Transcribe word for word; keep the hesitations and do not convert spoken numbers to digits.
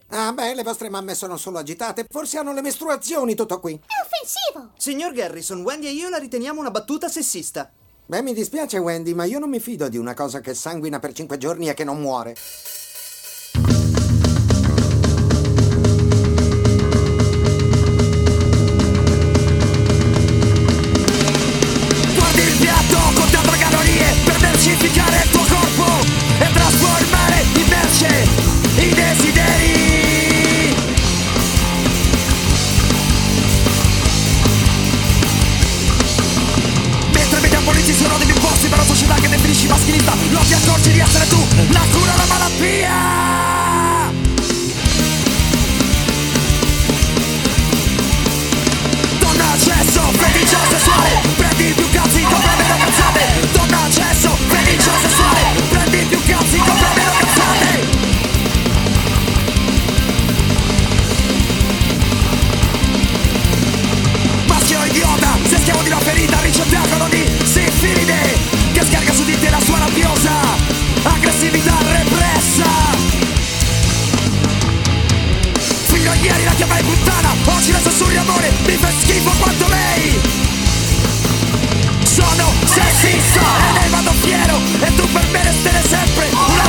Ah, beh, le vostre mamme sono solo agitate. Forse hanno le mestruazioni, tutto qui. È offensivo! Signor Garrison, Wendy e io la riteniamo una battuta sessista. Beh, mi dispiace, Wendy, ma io non mi fido di una cosa che sanguina per cinque giorni e che non muore. Guardi il piatto contando calorie per mercificare il tuo corpo e trasformare in merce i desideri. Mentre metabolizi sono degli imposti per la società che definisci maschilista, non ti accorgi di essere tu la cura alla malattia. Donna accesso, feticcio sessuale, prendi più cazzi, compra meno cazzate. Donna accesso, feticcio sessuale, prendi più cazzi, compra meno cazzate. Maschio idiota, sei schiavo di una ferita ricettagono di sifilide che scarica su di te la sua rabbiosa aggressività repressa. Fino a ieri la chiamai puttana, oggi la sussurri amore, mi fa schifo quanto lei. Sono sessista e ne vado fiero, e tu per me resterai sempre una